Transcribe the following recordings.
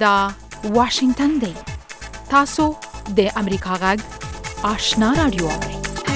دا واشنگتن دی. تاسو د امریکا غږ آشنا رادیو اورئ.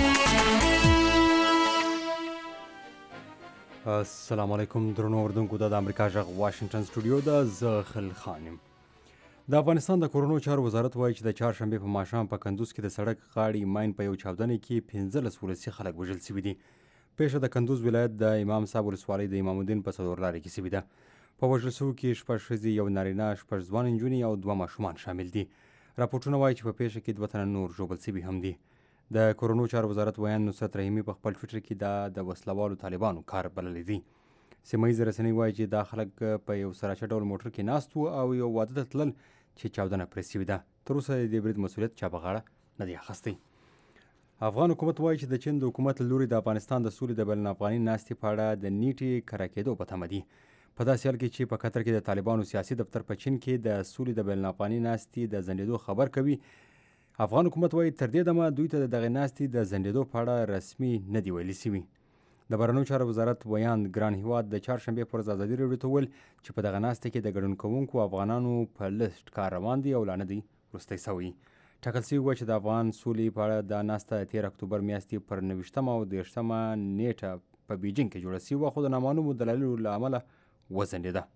السلام علیکم درنو اوردونکو، د امریکا غږ واشنگتن سټوډیو ده. زه خل خان یم. د افغانستان د کورونو چارو وزارت وایي چې د چهارشنبې په ماښام په کندوز کې د سړک غاړې ماین په یو چاودنې کې 15 ولسي خلک وژل شوي دي. پیښه د کندوز ولایت د امام صاحب ولسوالۍ د امام الدین په څلور لارې کې شوې ده. په وژل شوو کې 6 ښځې، یو نارینه، 6 ځوان نجونې او 2 ماشومان شامل دي. راپورټونه وایي چې په پیښه کې 2 تنه نور ژوبل شوي هم دي. د کورونو چارو وزارت ویان نصرت رحیمي په خپل ټویټر کې دا د وسلوالو طالبانو کار بللی دی. سیمه ییزې رسنۍ وایي چې دا خلک په یو سراچه ډول موټر کې ناست وو او یو واده ته تلل چې چاودنه پرې شوې ده. تر اوسه د دې برید مسؤلیت چا په غاړه نه دی اخیستی. افغان حکومت وایي چې د چین د حکومت له لوري د افغانستان د سولې د بین الافغاني ناستې په اړه د نیټې کره کېدو په تمه دي. په داسې حال کې چې په قطر کې د طالبانو سیاسي دفتر په چین کې د سولې د بین الافغاني ناستې د ځنډېدو خبر کوي، افغان حکومت وایي تر دې دمه دوی ته د دغې ناستې د ځنډېدو په اړه رسمي نه دي ویلي شوي. د بهرنیو چارو وزارت ویان ګران هیواد د چهارشنبې پر ورځ ازادي راډیو ته وویل چې په دغه ناسته کې د ګډون کوونکو افغانانو په لیست کار روان دی او لا نه دی وروستی سوی. ټاکل شوي وه چې د افغان سولې په اړه دا ناسته د 13 اکتوبر میاشتې پر 29 او 30 نیټه په بیجینګ کې جوړه شوې وه، خو د نامعلومو دلایلو له امله وځنډېده.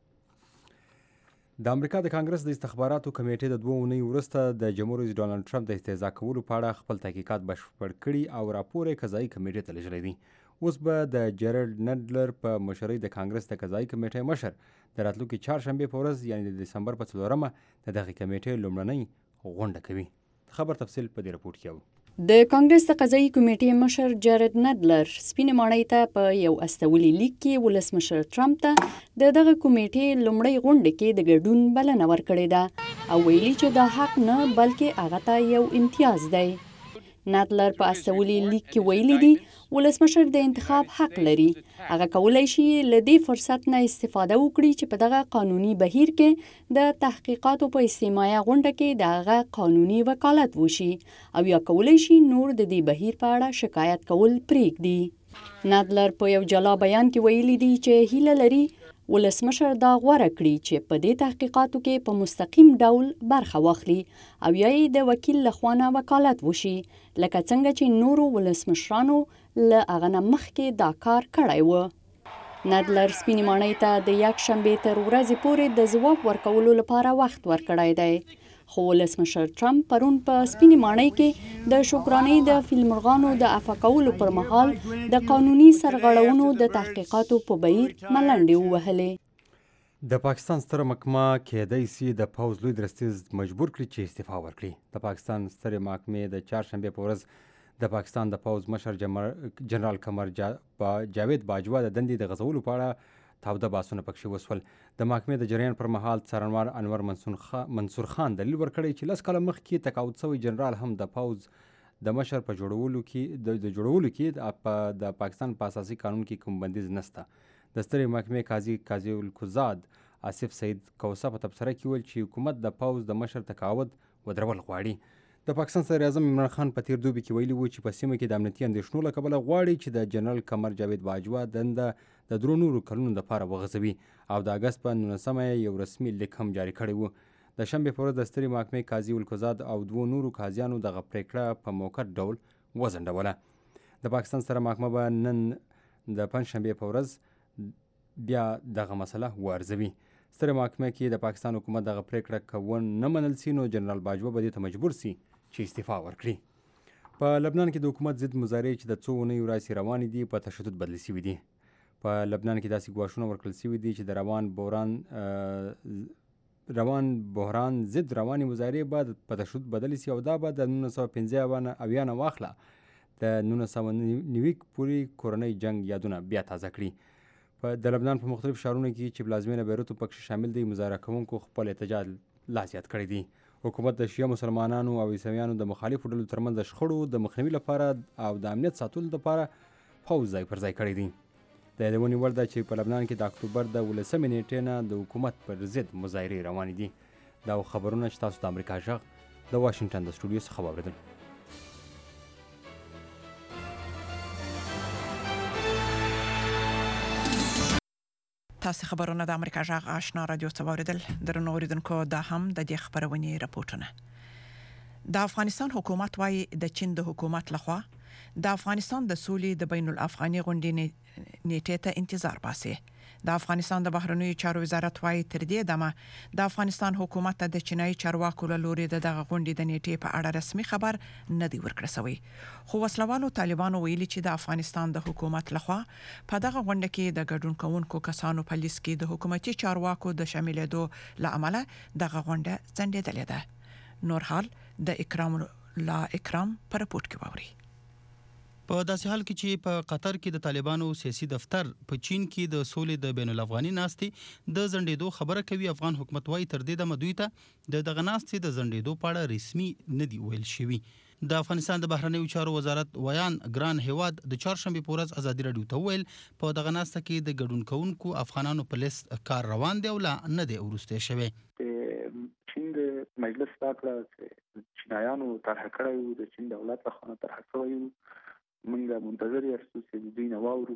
د امریکا د کانګرس د استخباراتو کمیټې د 2 اونیو وروسته د جمهور رئیس ډانلډ ټرمپ د استهزا کولو په اړه خپل تحقیقات بشپړ کړي او راپور یې قضایي کمیټې ته لیږلی دی. اوس به د جیرالډ نډلر په مشرۍ د کانګرس د قضایي کمیټې مشر د راتلونکي چهارشنبې په ورځ یعنې د دسمبر په 4مه د دغې کمیټې لومړنۍ غونډه کوي. خبر تفصیل په دې راپورټ کې اورو. د کانګرس د قضایي کمیټې مشر جیرالډ نډلر سپینې ماڼۍ ته په یو استولي لیک کې ولسمشر ټرمپ ته د دغه کمیټې لومړۍ غونډه کې د ګډون بلنه ورکړې ده او ویلي چې دا حق نه بلکې هغه ته یو امتیاز دی. نډلر په استولي لیک کې ویلي دي ولسمشر د انتخاب حق لري. هغه کولی شي له دې فرصت نه استفاده وکړي چې په دغه قانوني بهیر کې د تحقیقاتو په اجتماعي غونډه کې د هغه قانوني وکالت وشي او یا کولی شي نور د دې بهیر په اړه شکایت کول پرېږدي. نډلر په یو جلا بیان کې ویلي دي چې هیله لري ولسمشر دا غوره کړي چې په دې تحقیقاتو کې په مستقیم ډول برخه واخلي او یا یې د وکیل لخوا نه وکالت وشي، لکه څنګه چې نورو ولسمشرانو له هغه نه مخکې دا کار کړی و. نډلر سپینې ماڼۍ ته د یکشنبې تر ورځې پورې د ځواب ورکولو لپاره وخت ورکړی دی، خو ولسمشر ټرمپ پرون په سپینې ماڼۍ کې د شکرانې د فیلمرغانو د عفو کولو پر مهال د قانوني سرغړونو د تحقیقاتو په بهیر ملنډې ووهلې. د پاکستان ستره محکمه کېدای شي د پوځ لوی درستیز مجبور کړي چې استعفا ورکړي. د پاکستان سترې محکمې د چهارشنبې په ورځ د پاکستان د پوځ مشر جنرال قمر جاوید باجوا د دندې د غځولو په اړه تاوده بحثونه پکښې وسول. د محکمې د جریان پر مهال څارنوال انور منصور خان دلیل ورکړی چې 10 کاله مخکې تقاعد شوی جنرال هم د پوځ د مشر په جوړولو کې د پاکستان په اساسي قانون کې کوم بندیز نشته. د سترې محکمې قاضي القضات آصف سعید کوسه په تبصره کې ویل چې حکومت د پوځ د مشر تقاعد ودرول غواړي. د پاکستان صدر اعظم عمران خان په تیر دوبي کې ویلي و چې په سیمه کې د امنیتي اندېښنو له کبله غواړي چې د جنرال قمر جاوید باجوا دنده د 3 نورو کلونو لپاره وغځوي او د اګست په 19 یو رسمي لیک هم جاري کړی و. د شنبې په ورځ د سترې محکمې قاضي القضات او 2 نورو قاضیانو دغه پرېکړه په موقت ډول وځنډوله. د پاکستان ستره محکمه به نن د پنجشنبې په ورځ بیا دغه مسله وارزوي. سترې محکمه کې د پاکستان حکومت دغه پرېکړه که نه منل سي نو جنرال باجوا به دې ته مجبور سي چې استعفا ورکړي. په لبنان کې د حکومت ضد مظاهرې چې د 2 اونیو راهیسې روانې دي په تشدد بدلې شوي دي. په لبنان کې داسې ګواښونه ورکړل شوي دي چې د روان بحران ضد روانې مظاهرې به په تشدد بدلې شي او دا به د 1950 نه واخله د 1990 پورې کورنۍ جنگ یادونه بیا تازه کړي. د لبنان په مختلف ښارونو کې چې پلازمینه بیروت پکښې شامل دی مظاهره کوونکو خپل احتجاج لا زیات کړی دی. حکومت د شیعه مسلمانانو او عیسویانو د مخالفو ډلو ترمنځ د شخړو د مخنیوي لپاره او د امنیت ساتلو لپاره پوځ ځای پر ځای کړی دی. د یادونې وړ ده چې په لبنان کې د اکتوبر د 18 نیټې نه د حکومت پر ضد مظاهرې روانې دي. دا خبرونه چې تاسو د امریکا غږ د واشنګټن د سټوډیو څخه واورېدل. تاسو خبرونه د امریکا جغ آشنا رادیو څوریدل درنو اوریدونکو دا هم د دې خبرونې راپورټونه د افغانستان حکومت وايي د چین د حکومت لخوا د افغانستان د سولې د بین الافغاني غونډې نیټه ته انتظار باسي د افغانستان د بهرنیو چارو وزارت وايي تر دې دمه د افغانستان حکومت د چینایي چارواکو له لوري د غونډې د نیټه په اړه رسمي خبر نه دی ورکړل شوی خو وسلوالو طالبانو ویلي چې د افغانستان د حکومت لخوا په دغه غونډه کې د ګډون کوونکو کسانو په لیست کې د حکومتي چارواکو د شاملېدو لامل دغه غونډه ځنډېدلې ده نور حال د اکرام پر رپورت کې ووري په داسې حال کې چې په قطر کې د طالبانو سیاسي دفتر په چین کې د سولې د بین الافغاني ناستي د زندېدو خبره کوي افغان حکومت وايي تر دې د مدوي ته دغه ناستي د زندېدو په اړه رسمي نه دی ویل شوی د افغانستان د بهرنیو چارو وزارت ویان ګران هیواد د چهارشنبه په ورځ ازادي رادیو ته ویل په دغه ناسته کې د ګډون کوونکو افغانانو په لیست کار روان دی او لا نه دی ورسته شوی چین د مجلس راکړه چینایانو طرح کړی د چین دولت لخوا طرح شوی موږ منتظر یو چې دوی نه واورو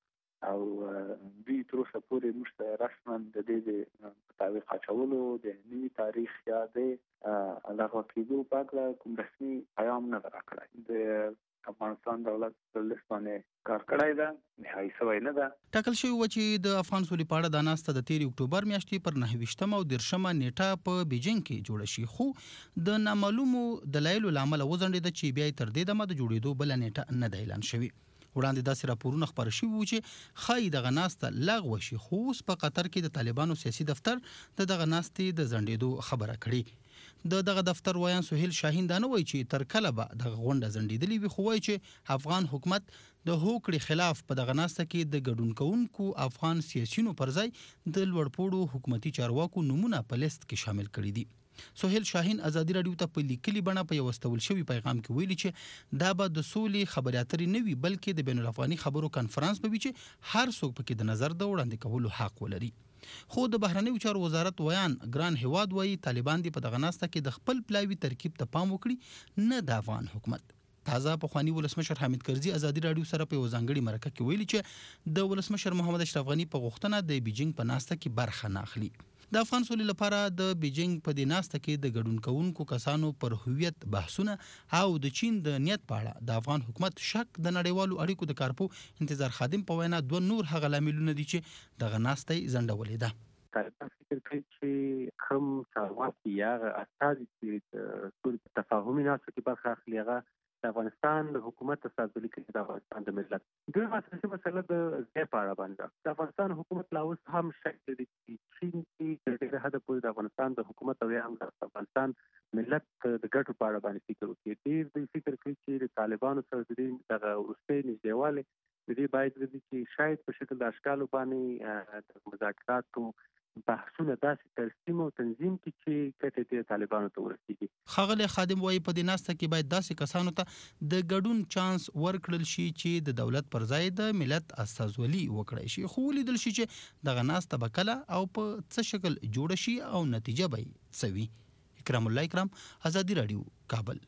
او دوی تر اوسه پورې موږ رسما د دې مطابق اچولو د نوي تاریخ یا د علاوه کېدو په اړه کوم رسمي پیغام نه راکړی د افغانستان دولت په لسمانه کار کړی دا نهایي سوی نه ده ټاکل شوی و چې د افغان سولې په اړه د ناسته د 13 اکتوبر میاشتې پر 29 او 30 نیټه په بیجینګ کې جوړ شي خو د نامعلومو دلایلو لامل وزندې چې بیا تر دې دمه د جوړېدو بل نیټه نه د اعلان شوی وړاندې داسې راپورونه خبر شوي وو چې خای دغه ناسته لغوه شي خو په قطر کې د طالبانو سیاسي دفتر دغه ناستې د زندېدو خبره کړې دغه دفتر ویان سهیل شاهین دا نه وایي چې تر کله به د غونډه زندېدلې وي خو وایي چې افغان حکومت د هوکړې خلاف په دغه ناسته کې د ګډون کوونکو افغان سیاسيونو پر ځای د لوړپوړو حکومتي چارواکو نمونه په لیست کې شامل کړي دي سهیل شاهین ازادي رادیو ته په لیکلي بڼه په یو استول شوی پیغام کې ویلي چې دا به د سولې خبرې اترې نه وي بلکې د بین الافغاني خبرو کانفرنس به وي چې هر څوک پکې د نظر د وړاندې کولو حق ولري خو د بهرنیو چارو وزارت ویان ګران هیواد وايي طالبان دی په دغه ناسته کې د خپل پلاوي ترکیب ته پام وکړي نه د افغان حکومت تازه پخوانی ولسمشر حامد کرزي ازادي رادیو سره په ځانګړي مرکه کې ویلي چې د ولسمشر محمد اشرف غنی په غوښتنه د بیجینګ په ناسته کې برخه نه اخلي د افغان سولې لپاره د بیجینګ په دې ناسته کې د ګډون کوونکو کسانو پر هویت بحثونه او د چین د نیت په اړه د افغان حکومت شک د نړیوالو اړیکو د کارپو انتظار خادم په وینا دوه نور هغه لاملونه دي چې دغه ناسته ځنډولې ده طالبان فکر کوي چې کوم چارواکي یا اساسي چې ټول تفاهمي ناسته کې برخه اخلي هغه د افغانستان د حکومت استازولي کوي د افغانستان د ملت دوی مسله د ځای په اړه باندې د افغانستان حکومت لا اوس هم شک لري چې چین کې د دې هدف د افغانستان د حکومت او هم د افغانستان ملت د ګټو په اړه باندې فکر وکړي دوی فکر کوي چې د طالبانو سره د دغه ورستۍ نږدېواله د دې باید چې شاید په شکل د اشکالو باندې د مذاکراتو بحثونه داسې ترسیم او تنظیم کې چې کته د طالبانو ته ورسیږي خغل خادم وایي په دې ناسته کې باید داسې کسانو ته د ګډون چانس ورکړل شي چې د دولت پر ځای د ملت استازولي وکړي شي خو لیدل شي چې دغه ناسته بکله او په څه شکل جوړ شي او نتیجه به سوي اکرام الله اکرام ازادي رادیو کابل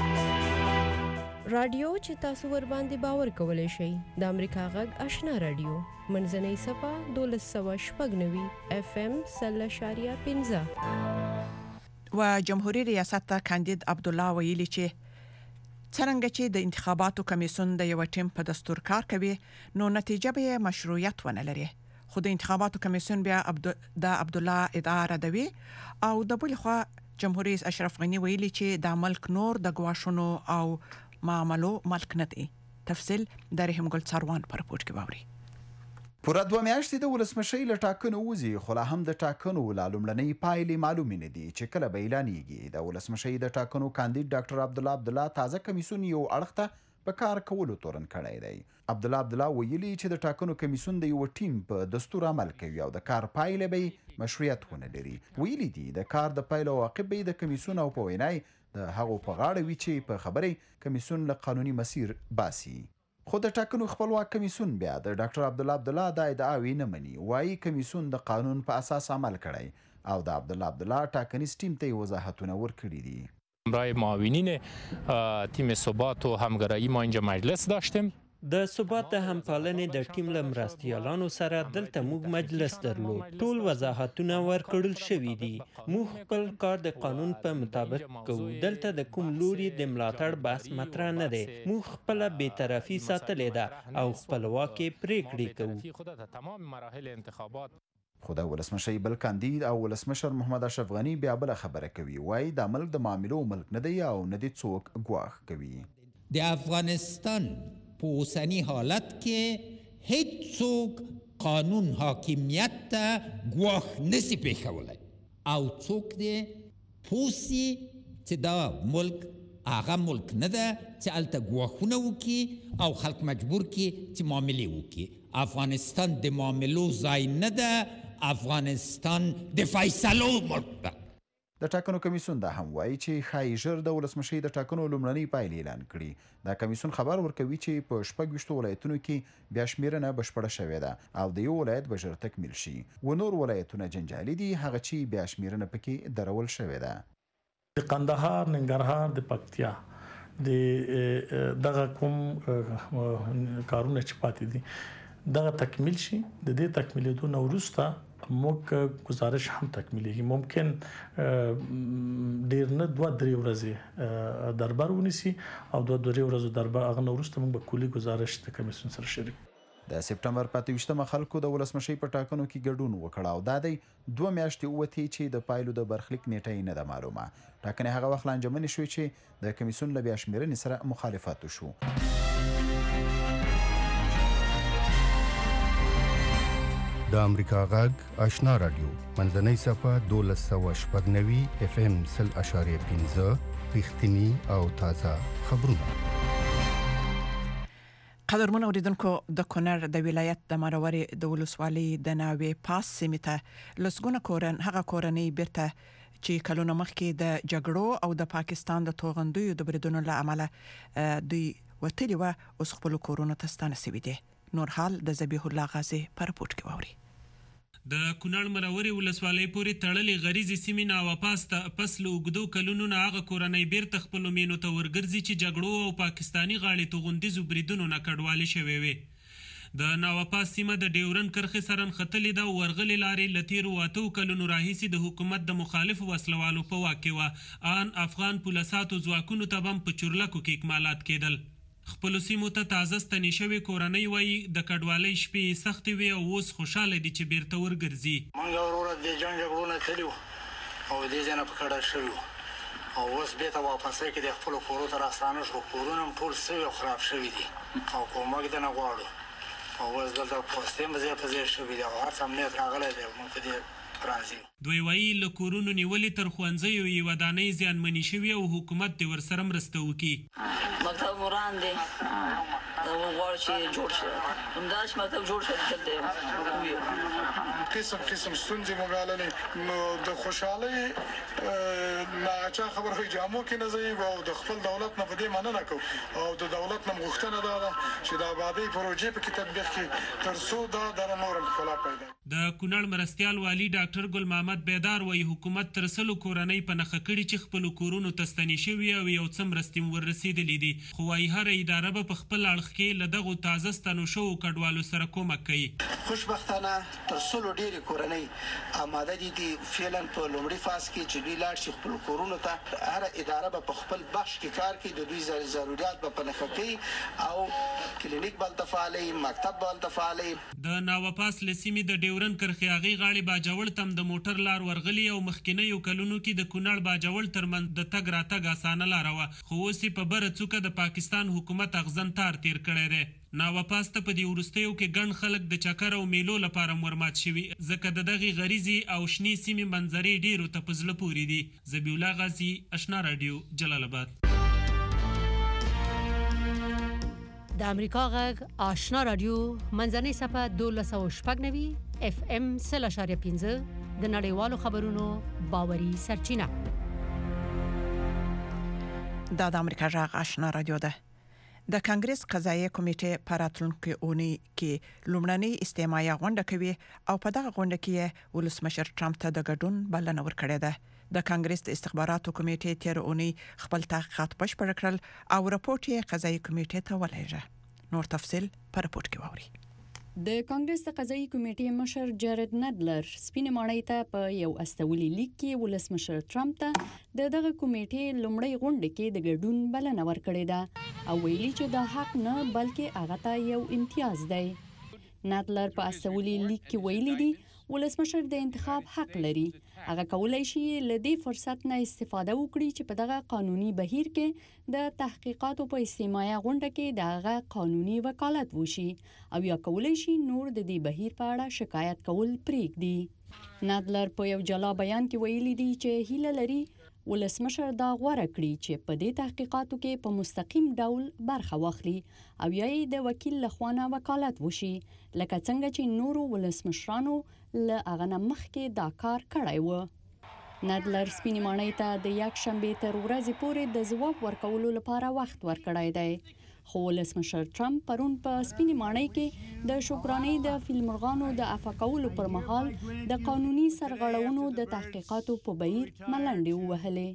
رادیو چې تاسو ور باندې باور کولای شئ د امریکا غږ آشنا رادیو منځنۍ صفه 1290 اف ام 0.15 و جمهوریت ریاست کاندید عبدالله ویلي چې څنګه چې د انتخاباتو کمیسیون د یو ټیم په دستور کار کوي نو نتیجه به مشروعیت ونه لري خو د انتخاباتو کمیسیون بیا د عبدالله ادعا ردوي او د بل خوا جمهوریت اشرف غنی ویلي چې د ملک نور د ګواښونو او معاملو ملک نه دی تفصیل د رحم ګل څاروان پر رپورت کې باوري پوره 2 میاشتې د ولسمشۍ له ټاکنو وځي خو لا هم د ټاکنو لا لومړنۍ پایلې معلومې نه دي چې کله به اعلانېږي د ولسمشۍ د ټاکنو کاندید ډاکټر عبدالله تازه کمیسیون یو اړخ ته په کار کولو تورن کړی دی عبدالله ویلي چې د ټاکنو کمیسیون د یو ټیم په دستور عمل کوي او د کار پایلې به مشروعیت ونه لري ویلي دي د کار د پایلو عواقب به د کمیسیون او په وینای د هغو په غاړه وي چې په خبرې کمیسیون له قانوني مسیر باسي خو د ټاکنو خپلواک کمیسیون بیا د ډاکټر عبدالله د ادعاوې نه مني وایي کمیسیون د قانون په اساس عمل کړی او د عبدالله ټاکنیز ټیم ته وضاحتونه ورکړي دي برای معاونین تیم ثبات و همگرایی ما اینجا مجلس داشتیم د ثبات د همپالنې د ټیم له مرستیالانو سره دلته موږ مجلس درلود. ټول وضاحتونه ورکړل شوي دي. موږ خپل کار د قانون په مطابق کوو. دلته د کوم لوري د ملاتړ بحث مطرح نه دی. موږ خپله بېطرفي ساتلې ده او خپلواکې پرېکړې کوو. خو د ولسمشر بل کاندید او ولسمشر محمد اشرف غنی بیا بل خبره کوي. وایي دا ملک د معاملو ملک نه دی او نه دی څوک ګواښ کوي. د افغانستان په اوسني حالت کې هیڅ څوک قانون حاکمیت ته ګواښ نسی پیښولی او څوک دی پوسي چې دا ملک هغه ملک نه ده چې هلته ګواښونه وکړي او خلک مجبور کړي چې معاملې وکړي. افغانستان د معاملو ځای نه ده. افغانستان د فیصلو ملک ده. د ټاکنو کمیسیون دا هم وایي چې ښایي ژر د ولسمشۍ د ټاکنو لومړنۍ پایلې اعلان کړي. دا کمیسیون خبر ورکوي چې په 26 ولایتونو کې بیا شمېرنه بشپړه شوې ده او د یو ولایت به ژر تکمیل شي. و نور ولایتونه جنجالي دي، هغه چې بیا شمېرنه پکې درول شوې ده. د قندهار، ننګرهار، د پکتیا د دغه کوم کارونه چې پاتې دي دغه تکمیل شي. د دې تکمیلېدو نه وروسته موږ گزارش هم تکمیلېږي. ممکن ډیر نه 2-3 ورځې دربار ونیسي او 2-3 ورځې دربار هغه نه وروسته موږ به کلی گزارش د کمیسیون سره شریک. د سپټمبر 25 خلکو د ولسمشۍ په ټاکنو کې ګډون وکړ او دا دی 2 میاشتې ووتې چې د پایلو د برخلیک نیټه یې نه ده معلومه. ټاکنې هغه وخت لانجمنې شوې چې د کمیسیون له بیا شمېرنې سره مخالفت وشو. د امریکا غږ آشنا رادیو منځنۍ صفحه 1290 FM 0.5 رښتینی او تازه خبرونه. قدرمن اوریدونکو، د کونړ د ولایت د مروري د ولسوالۍ د ناوې پاس سیمه ته لسګونه کورنۍ بیرته چې کلونه مخکې د جګړو او د پاکستان د توغندیو د بریدونو له امله دوی وتلي و اوس خپل کورونه ته ستانه شوي دي. نور حال د ذبیح الله غازی پر رپورټ کې واوري. د کونړ مروري ولسوالۍ پورې تړلې غریزي سیمې ناواپاس ته پس له اوږدو کلونو نه هغه کورنۍ بیرته خپلو مینو ته ورګرځي چې جګړو او پاکستاني غاړې توغندیزو بریدونو نه کډوالې شوې وې. د ناواپاس سیمه د ډیورن کرښې سره نښتلې ده او ورغلې لارې له تېرو 8 کلونو راهیسې د حکومت د مخالفو وسلوالو په واک کې وه. ان افغان پولیساتو ځواکونو ته هم په چورلکو کې اکمالات کېدل. خپلو سیمو ته تازه ستنې شوې کورنۍ وایي د کډوالۍ شپې یې سختې وې او اوس خوشحاله دي چې بیرته ورګرځي. موږ وروره د جنګ جګړو نه تللي وو او دې ځای نه په کډه شوي وو او اوس بېرته واپسۍ کې د خپلو کورو ته راستانه شو. کورونه هم ټول سوي او خراب شوي دي او کومک دې نه غواړو او اوس دلته پوستې هم ځای په ځای شوي دي او هر څه امنیت راغلی دی. موږ په دې راځي. دوی وایي له کورونو نیولې تر ښوونځیو یې ودانۍ زیانمنې شوي او حکومت دې ورسره مرسته وکړي. مکتب مران دی غواړو چې جوړ شي. همداش مکتب جوړ شي دلته قسم ستونزې مو ګاللې نو د خوشحالۍ ناچا خبر خو جامو کې نه ځایږو او د خپل دولت نه په دې مننه کوو او د دولت نه غوښتنه دا ده چې د آبادۍ پروژې پکې تطبیق کړي تر څو دا د نور ښکلا پیدا. د کونړ مرستیال والي ډاکټر ګل محمد بیدار وایي حکومت تر 100 کورنۍ په نښه کړي چې خپلو کورونو ته ستنې شوي او یو څه مرستې ورسېدلې دي. خو وایي هره اداره به په خپل اړخ کې له دغو تازه ستنو شوو کډوالو سره کومک کوي. خوشبختانه تر 100 ډېرې کورنۍ آماده دي فعلا په لومړي فاز کې چې دوی لاړ شي خپل کورونو ته. هر اداره به په خپل بخش کې کار کوي، د دوی ضرورت به په نښه کوي او کلینیک به هلته فعالوي، مکتب به هلته فعالوي. د ناواپاس له سیمې د ډیورن کرښې هغې غاړې باجوړ تم د موټر لار ورغلي او مخکینیو کلونو کې د کونړ باجوړ ترمنځ د تګ راتګ اسانه لاره وه، خو اوس یې په بره څوکه د پاکستان حکومت اغزن تار تیر کړی دی. ناواپاس ته په دې وروستیو کې ګڼ خلک د چکر او میلو لپاره ورمات شوي ځکه د دغې غریزي او شنې سیمې منظرې ډیرو ته په زړه پورې دي. ذبیح الله غازی، آشنا رادیو، جلال آباد. د امریکا غږ آشنا رادیو منځنۍ صفحه 1290 FM 0.5 د نړیوالو خبرونو باوري سرچینه. دا د امریکا غږ آشنا رادیو ده. د کانګرس قضایي کمیټې په راتلونکي اونۍ کې لومړنۍ استماعي غونډه کوي او په دغه غونډه کې ولسمشر ټرمپ ته د ګډون بلنه ورکړې ده. د کانګرس د استخباراتو کمیټې تیر اونۍ خپل تحقیقات بشپړ کړل او راپور یې قضایي کمیټې ته ولېږه. نور تفصيل په رپورت کې واوري. د کانګرس د قضایي کمیټې مشر جارد ندلر سپینې ماڼۍ ته په یو استولي لیک کې ولسمشر ټرمپ ته دغه کمیټې لومړی غونډه کې د ګډون بلنه ورکړې ده او ویلي چې دا حق نه بلکې هغه ته یو امتیاز دی. ندلر په استولي لیک کې ویلي دي ولسمشر د انتخاب حق لري. هغه کولای شي له دې فرصت نه استفاده وکړي چې په دغه قانوني بهیر کې د تحقیقاتو په استماعي غونډه کې دغه قانوني وکالت وشي او یا کولای شي نور د دې بهیر په اړه شکایت کول پرېږدي. ندلر په یو جلا بیان کې ویلي دي چې هیله لري ولسمشر دا غوړه کړي چې په دې تحقیقاتو کې په مستقیم ډول برخه واخلي او یا د وکیل لخوا نه وکالت وشي لکه څنګه چې نورو ولسمشرانو له هغه نه مخکې دا کار کړی و. ندلر سپینې ماڼۍ ته د یک شنبې تر ورځې پورې د ځواب ورکولو لپاره وخت ورکړی دی. خو ولسمشر ټرمپ پرون په سپینې ماڼۍ کې د شکرانې د فیلمرغانو د عفو کولو پر مهال د قانوني سرغړونو د تحقیقاتو په بهیر ملنډې ووهلې.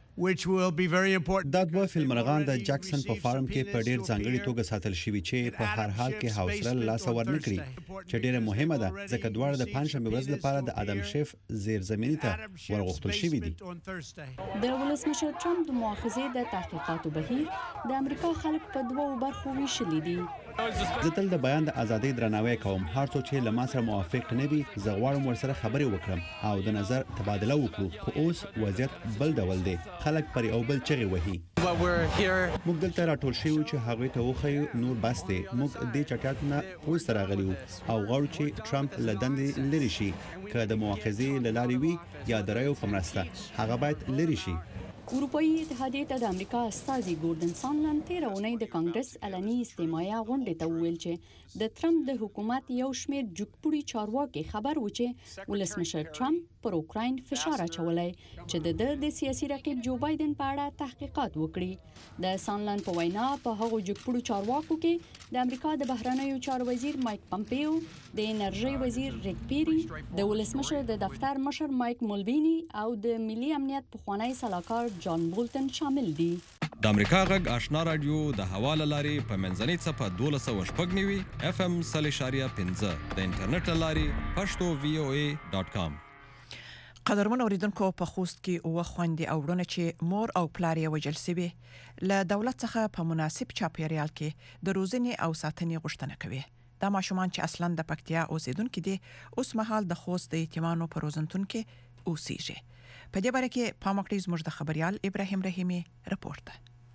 دا دوه فیلمرغان د جکسن په فارم کې په ډیر ځانګړي توګه ساتل شوي چې په هر حال کې حوصله له لاسه ورنکړي چې ډیره مهمه ده ځکه دواړه د پنځشنبه ورځ لپاره د ادم شیف زیرزمینی ته ورغښتل شوي دي. د ولسمشر ټرمپ د مؤاخذې د تحقیقاتو بهیر د امریکا خلک په دوو برخو ویشلي دي. زه تل د بیان د ازادۍ درناوی کوم. هر څوک چې له ما سره موافق نه وي زه غواړم ورسره خبرې وکړم او د نظر تبادله وکړو. خو اوس وضعیت بل ډول دی. خلک پر یو بل چغې وهي. موږ دلته راټول شوي چې هغوی ته وښیو نور بس دی. موږ دې چټیاتو نه اوس راغلي وو او غواړو چې ټرمپ له دندې لرې شي. که د مؤاخذې له لارې وي یا د رایو په مرسته هغه باید لرې شي. اروپایي اتحادیې ته د امریکا استازي ګوردن سانلند تېره اونۍ د کانګرس علني استماعي غونډې ته وویل چې د ټرمپ د حکومت یو شمېر جګپوړي چارواکي خبر و چې ولسمشر ټرمپ پر اوکراین فشار اچولی چې د سیاسي رقیب جو بایدن په اړه تحقیقات وکړي. د سانلند په وینا په هغو جګپوړو چارواکو کې د امریکا د بهرنیو چارو وزیر مایک پمپیو، د انرژي وزیر ریک پیری، د ولسمشر د دفتر مشر مایک مولوینی او د ملي امنیت پخوانی سلاکار جان بولتن شامل دي. د امریکا غږ آشنا رادیو د حواله لاري په منځنۍ صفه 1290 FM 3.15 د انټرنیټ لاري pashto.voa.com. قدرمن اوریدونکو په خوست کې او خويندې او ورونه چې مور او پلار یې وجل سوي له دولت څخه په مناسب چاپیریال کې د روزنې او ساتنې غوښتنه کوي. دا ماشومان چې اصلا د پکتیا اوسیدونکو دي اوس مهال د خوست د یتیمانو په روزنتون کې اوسېږي. په دې باره کې پامکړی زموږ د خبريال ابراهیم رحیمی رپورت.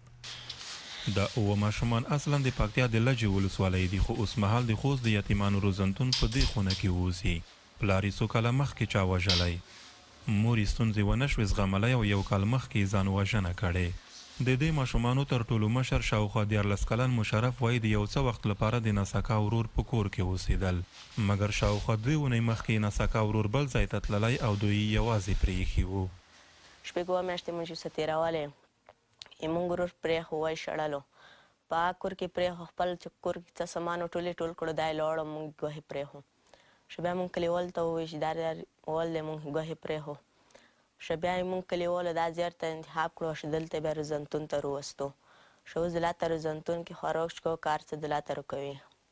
د او ماشومان اصلا د پکتیا د لجې ولسوالۍ دي خو اوس مهال د خوست د یتیمانو روزنتون په دې خونه کې اوسي. پلاری سو کله مخ کې چا وژلای. موري ستونزې ونشوي زغملای او یو کال مخ کې ځان وژنه کړي. د دې ماشومانو تر ټولو مشر شاوخوا 14 کلن مشرف وای د یو څه وخت لپاره د ناسکا ورور په کور کې اوسېدل مګر شاوخوا 2 ونې مخکې ناسکا ورور بل ځای ته تللی او دوی یوازې پرېښي وو. شپږ میاشتې موږ یې ستېرولې موږ ورور پرېښو وای شړلو په کور کې پرېښو خپل چې کور کې څه سامان ټول کړو دا یې لوړو موږ ګوهې پرېښو شه بیا موږ کلیوال ته ووایي چې دا ول دی موږ ګوهې پرېښو شه بیا یې موږ کلیوالو دا زیار ته انتخاب کړو چې دلته بیا روزنتون ته راوستو شه اوس دلته روزنتون کې خوراک شکو کار څه دلته راکوي.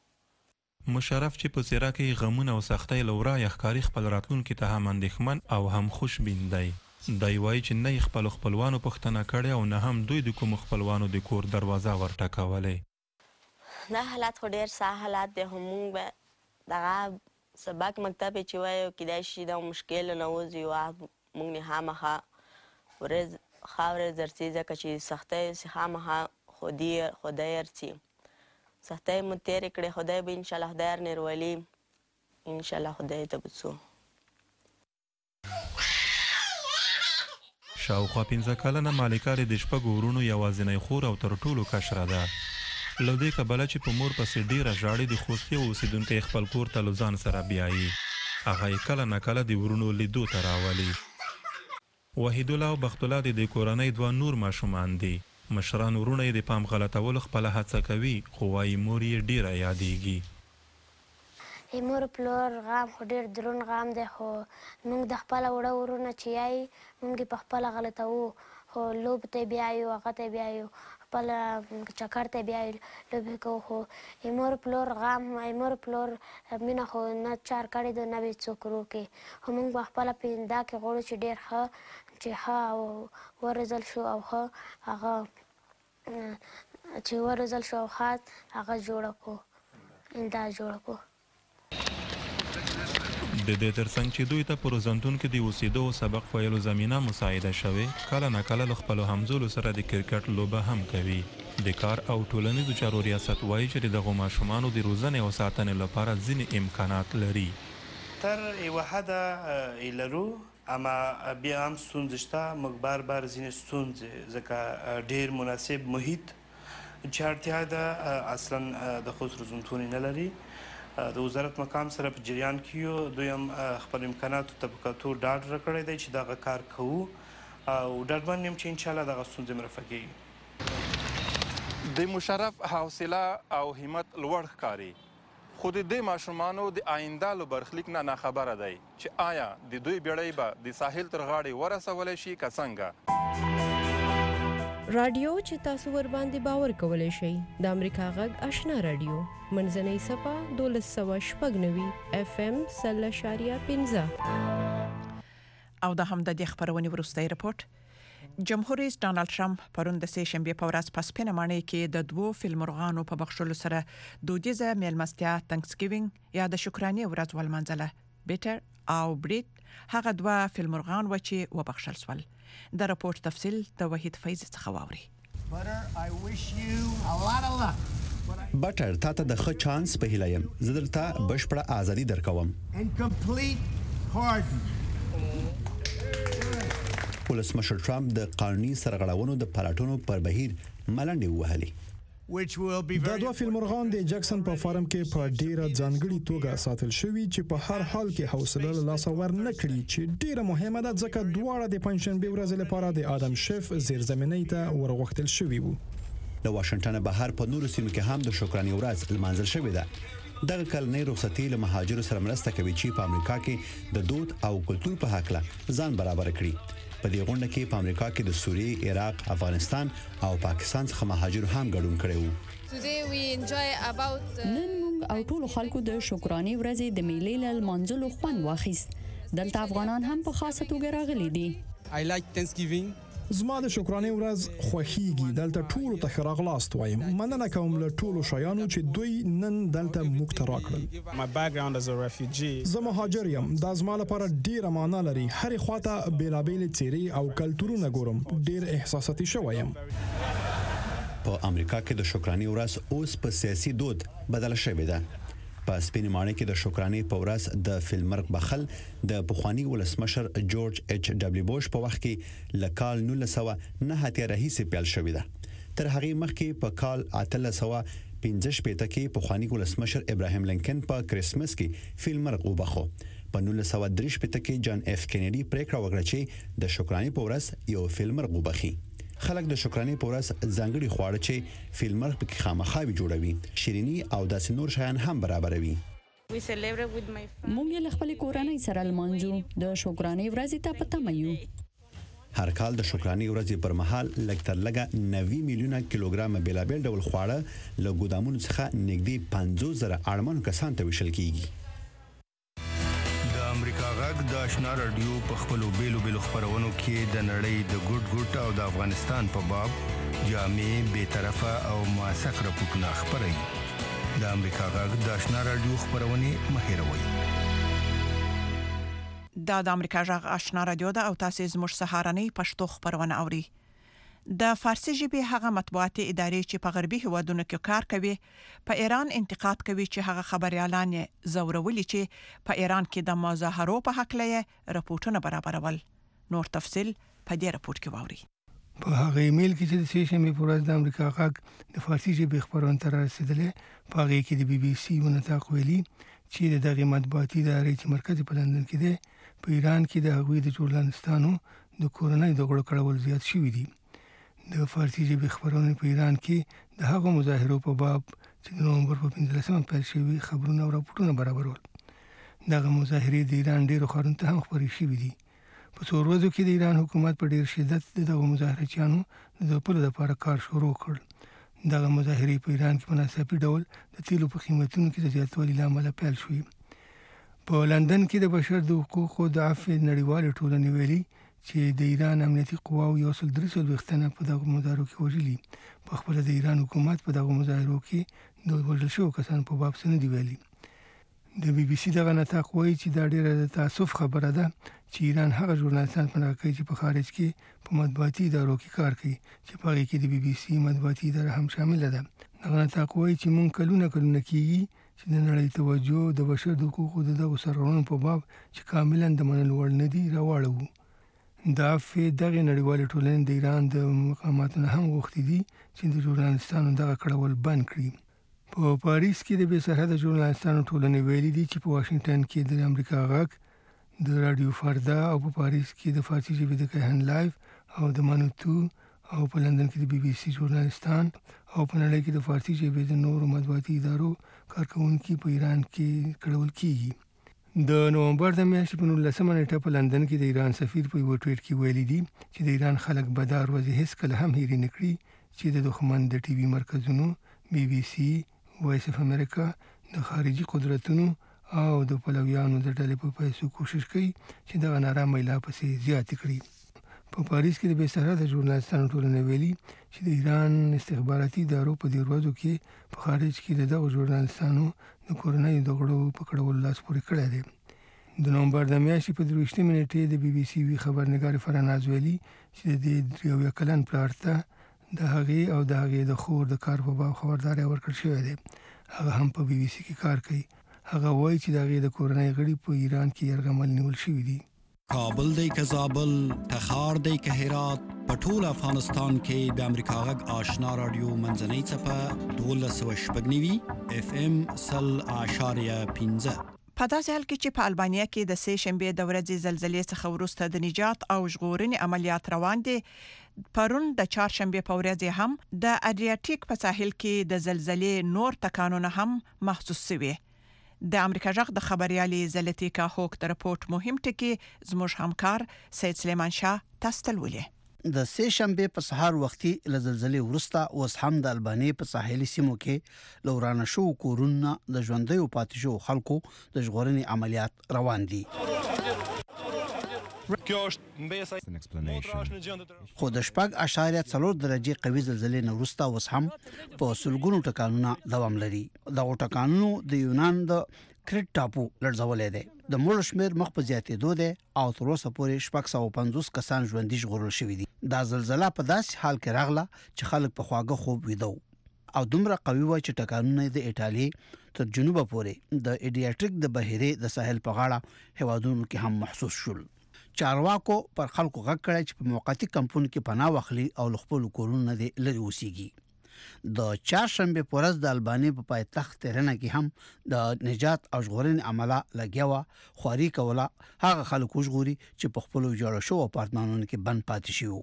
مشرف چې په څېره کې غمونه او سختۍ له ورایه ښکاري خپل راتلونکي ته هم اندېښمن او هم خوشبین دی. دی وایي چې نه یې خپلو خپلوانو پوښتنه کړې او نه هم دوی د کومو خپلوانو د کور دروازه ورټکولی. دا حالات خو ډېر سخت حالات دی خو موږ به دغه سبق مکتب یې چې وایو کیدای شي دا مشکل نه وځي موږ نه خامخا ورځ خاورې درسي ځکه چې سختۍ سي خامخا خدای ارسي سختۍ مو تېرې کړې خدای به انشاءالله خدای ارنیرولي انشاءالله خدای ته به څو. شاوخوا 15 کلنه مالکه د شپږو ورونو یوازینۍ خور او تر ټولو کشره ده. له دې کبله چې په مور پسې ډېره ژاړي د خوستي اوسېدونکی خپل کور ته له ځان سره بیایي. هغه یې کله نه کله د ورونو لیدو ته راولي. وحیدالله او بختالله د دې کورنۍ 2 نور ماشومان دي. مشران ورونه یې د پام غلطولو خپله هڅه کوي خو وایي مور یې ډېره یادېږي. مور پلور غام خو ډېر دروند غام دی خو موږ د خپله وړه ورونه چې یایي موږ یې په خپله غلطوو خو لوبو ته یې بیایو هغه ته یې بیایو خپل چکر ته بیا لوبې کوو خو مور پلور غم مور پلور مینه خو نه چار کړی د نه به څوک روکي خو موږ به خپله دا کې غواړو چې ډېر ښه چې ښه ورزل شو او ښه هغه چې ورزل شو او ښه هغه جوړه کړو دا جوړه کړو د دې ترڅنګ چې دوی ته په روزنتون کې د اوسېدو او سبق ویلو زمینه مساعده شوې کله ناکله له خپلو همزولو سره د کرکټ لوبه هم کوي د کار او ټولنیزو چارو ریاست وایي چې د دغو ماشومانو د روزنې او ساتنې لپاره ځینې امکانات لري تر یوه حده لرو اما بیا هم ستونزې شته موږ بار ځینې ستونزې ځکه ډېر مناسب محیط چې اړتیا ده اصلا د خوست روزنتون نه لري د وزارت مقام سره په جریان کې یو دوی هم خپل امکاناتو ته په کتو ډاډ راکړی دی چې دغه کار کوو او ډاډمن یم چې انشاءالله دغه ستونزې هم رفع کېږي د مشرف حوصله او همت لوړ ښکاري خو د دې ماشومانو د آینده له برخلیک نه ناخبره دی چې آیا د دوی بیړۍ به د ساحل تر غاړې ورسولی شي که څنګه رادیو چې تاسو ور باندې باور کولای شئ د امریکا غږ آشنا رادیو منځنۍ صفه 1290 FM 0.15 او د هم د خبرونې ورستۍ رپورت جمهور رئیس ډانلډ ټرمپ پرون د سه شنبه په ورځ په سپینمانۍ کې د دوو فلمورغانو په بخښلو سره دودیزه میلمستیا تhanksgiving یا د شکرانې ورځ ولمانځله بیټر او بریټ هغه دوه فلمورغان و چې وبخښل سول د راپور تفصیل د وحید فیض څخه واوري بټر تا ته د ښه چانس په هیله یم زه درته بشپړه ازادي درکوم ولسمشر ټرمپ د قانوني سرغړونو د پلاټونو پر بهیر ملنډې وهلې دا دوه فلمورغان د جکسن په فارم کې په ډیره ځانګړي توګه ساتل شوی چې په هر حال کې حوصله له لاسه ور نه کړي چې ډیره مهمه ده ځکه دواړه د پنځشنبه ورځ لپاره د آدم شیف زیرزمینۍ ته ورغښتل شوی وو له واشنگټن بهر په نورو سیمو کې هم د شکرانې ورځ لمانځل شوې ده دغه کلنۍ رخصتي له مهاجرو سره مرسته کوي چې په امریکا کې د دود او کلتور په هکله ځان برابر کړي په دې غونډه کې په امریکا کې د سوریې، عراق، افغانستان او پاکستان څخه مهاجر هم ګډون کړي وو. نن موږ او ټول خلکو د شکرانې ورځې د میلې له لمانځلو خوند واخیست. دلته افغانان هم په خاصه توګه راغلي دي. زما د شکرانې ورځ خوښیږي. دلته ټول ته ښه راغلاست وایم. مننه کوم له ټولو شیانو چې دوی نن دلته موږ ته راکړل. زه مهاجر یم. دا زما لپاره ډیره معنا لري. هر خواته بیلابېل څیرې او کلتورونه ګورم. ډیر احساساتي شوی یم. په امریکا کې د شکرانې ورځ اوس په سیاسي دود بدل شوې ده. په سپینمانۍ کې د شکرانې په ورځ د فلمرغ بخل د پخوانی ولسمشر جورج ایچ ډبلیو بوش په وخت کې لکال 1909 راهیسې پیل شوې ده. تر هغه مخکې په کال 1815 کې پخوانی ولسمشر ابراهیم لینکن په کریسمس کې فلمرغ وبخو. په 1933 کې جان اف کینیډي پریکړه وکړه چې د شکرانې په ورځ یو فلمرغ وبخي. خلک د شکرانې په ورځ ځانګړي خواړه چې فلمرغ پکې خامخاوي جوړوي شیرینی او داسې نور شیان هم برابروي. موږ له خپل کورنۍ سره لمانځو. د شکرانې ورځې ته په تمه یو. هر کال د شکرانې ورځې پر مهال لږ تر لږه 90 میلیونه کیلوګرام بیلابېل ډول خواړه له ګودامونو څخه نږدې 50,000 اړمنو کسانو ته ویشل کیږي. امریکا غږ د آشنا رادیو په خپلو بیلو خبرونو کې د نړۍ د ګډ او د افغانستان په باب جامع به طرفه او موثق راپورټونه خبري. د امریکا غږ د آشنا رادیو خبرونه مهیروي. د امریکا غږ آشنا رادیو د او تاسو زموږ سهارنۍ پښتو خبرونه اوري. د فارسی ژبې هغه مطبوعاتي ادارې چې په غربي هیوادونو کې کار کوي په ایران انتقاد کوي چې هغه خبريالان زورولي چې په ایران کې د مظاهرو په حق لې راپورټونه برابرول. نور تفصيل په دې راپورټ کې واوري. په هغه ایمیل کې چې د سیشن په ورځ د امریکا غږ د فارسی ژبې خبرونه تر رسیدلې په هغه کې د بي بي سي ونتاق ویلي چې دغه مطبوعاتي ادارې چې مرکز په لندن کې ده په ایران کې د هغوی د جورنالستانو د کورنۍ د غړو کړهول زیات شوي دي. د فارسی ژبې خبرونه په ایران کې د هغو مظاهرو په باب چې د نومبر په 15مه پیل شوي خبرونه او راپورټونه برابرول. دغه مظاهرې د ایران ډیرو ښارونو ته هم خپرې شوې دي. په څو ورځو کې د ایران حکومت په ډیر شدت دغه مظاهرچیانو د ځپلو لپاره کار شروع کړ. دغه مظاهرې په ایران کې په ناڅاپي ډول د تیلو په قیمتونو کې د زیاتوالي له امله پیل شوې. په لندن کې د بشر د حقوقو د عفو نړیوالې ټولنې ویلي چې د ایران امنیتي قواو 143 تنه په دغه مظاهرو کې وژلي. په خپل د ایران حکومت په دغه مظاهرو کې د وژل شوو کسانو په باب څه نه دي ویلي. د بي بي سي دغه نطاق وایي چې دا ډیره د تاسف خبره ده چې ایران هغه ژورنالستان پناه کوي چې په خارج کې په مطبوعاتي ادارو کې کار کوي چې په هغې کې د بي بي سي مطبوعاتي اداره هم شامله ده. دغه نطاق وایي چې مونږ کلونه کېږي چې د نړۍ توجه د بشر د حقوقو د دغو سرغړونو په باب چې کاملا د منلو وړ نه دي راواړوو. د عفو دغې نړیوالې ټولنې د ایران د مقاماتو نه هم غوښتي دي چې د ژورنالستانو دغه کړول بند کړي. په پاریس کې د بې سرحده ژورنالستانو ټولنې ویلي دي چې په واشنګټن کې د امریکا غږ، د رادیو فردا او په پاریس کې د فارسي ژبې د کیهن لایف او د مانوتو او په لندن کې د بي بي سي ژورنالستان او په نړۍ کې د فارسي ژبې د نورو مطبوعاتي ادارو کارکونکي په ایران کې کړول کیږي. د نومبر د میاشتې په 19 نیټه په لندن کې د ایران سفیر په یو ټویټ کې ویلي دي چې د ایران خلک به دا ورځې هیڅکله هم هېرې نه کړي چې د دښمن د ټي وي مرکزونو، بي بي سي، وایس اف امریکا، د خارجي قدرتونو او د پلویانو د ډلې په پیسو کوشش کوي چې دغه نارامه لا پسې زیاتې کړي. په پاریس کې د بې سرحده ژورنالستانو ټولنې ویلي چې د ایران استخباراتي ادارو په دې ورځو کې په خارج کې د دغو ژورنالستانو د کورنیو د غړو په کړولو لاس پورې کړی دی. د نومبر د میاشتې په 23 نیټې د بي بي سي وی خبرنګار فرناز ویلي چې د 3 کلن پلار ته د هغې او د هغې د خور د کار په باب خبرداری ورکړل شوی دی. هغه هم په بي بي سي کې کار کوي. هغه وایي چې د هغې د کورنۍ غړي په ایران کې یرغمل نیول شوي دي. کابل دی که زابل، تخار دی که هرات، په ټول افغانستان کې د امریکا غږ آشنا رادیو منځنۍ څپه 1290 اف ام 0.15. په داسې حال کې چې په البانیا کې د سه شنبه د ورځې زلزلې څخه وروسته د نجات او ژغورنې عملیات روان دي، پرون د چهارشنبه په ورځ هم د اډریاټیک په ساحل کې د زلزلې نور ټکانونه هم محسوس شوي. د امریکا غږ د خبريالي زلتیکا هوک د رپورت مهم ټکی زموږ همکار سید سلیمان شاه تستلولې. د سه شنبه په سهار وختي له زلزلې وروسته اوس هم د الباني په ساحلي سیمو کې لورانه شو کورونه د ژوندۍ پاتې شو خلکو د ژغورنې عملیات روان دي. خو د 4.4 درجه قوي زلزلې نه وروسته اوس هم په سلګونو ټکانونه دوام لري. دغه ټکانونو د یونان د کریټ ټاپو لړزولې ده. د مړو شمیر مخ په زیاتېدو ده او تر اوسه پورې 650 کسان ژوندي ژغورل شوي دي. دا زلزلہ په داسې حال کې راغله چې خلک په خواږه خوب ویده او دومره قوي و چې ټکانونه د ایټالیا تر جنوب پورې د اډریاټیک د بحیرې د ساحل په غاړه هوادونو کې هم محسوس شول. چارواکو پر خلکو غږ کړی چې په موقتی کمپون کې پناه واخلي او خپل کورونه لري اوسيږي. د چهارشنبه په ورځ د الباني په پایتخت تهران کې هم د نجات او ژغورنې عمله لګیاوه خواري کوله هغه خلکو ژغوري چې په خپل جوړ شو اپارتمانونو کې بند پاتې شو.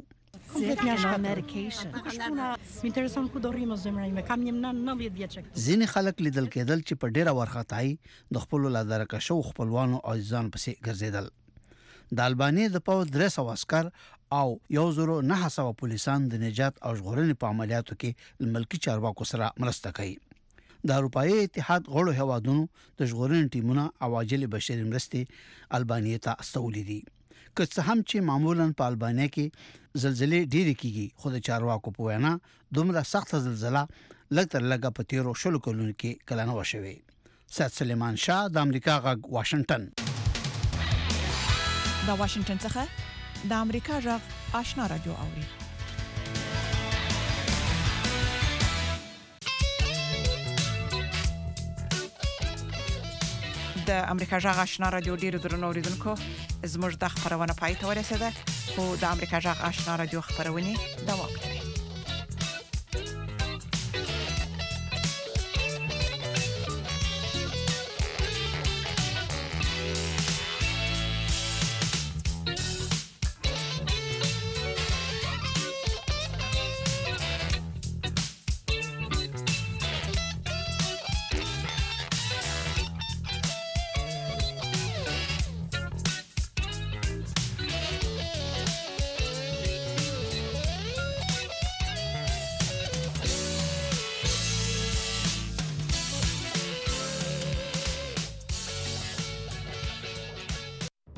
ځینې خلک لیدل کېدل چې په ډیره ورختای د خپل لادرکه شو خپلوانو او ځان پسې ګرځیدل. د الباني د پاو 300 عسكر او 1900 پولیسان د نجات او ژغورنې په عملیاتو کې ملکی چارواکو سره مرسته کوي. د اروپאי اتحاد غړو هوادونو د ژغورنې ټیمونه او عاجل بشري مرستې الباني ته استولې دي. که څه هم چې معمولا په البانیا کې زلزلې ډېرې کیږي، خو د چارواکو په وینا دومره سخت زلزلہ لږتر لږه په 13 کلونو کې کله نه وشوي. سید سلیمان شاه د امریکا غږ واشنگټن. د واشنگټن څخه د امریکا غږ آشنا رادیو اوري. د امریکا غږ آشنا رادیو ډیرو درنو اوریدونکو زموږ د خبرونه پای ته ورسېده، خو د امریکا غږ آشنا رادیو خبرونه دوام کوي.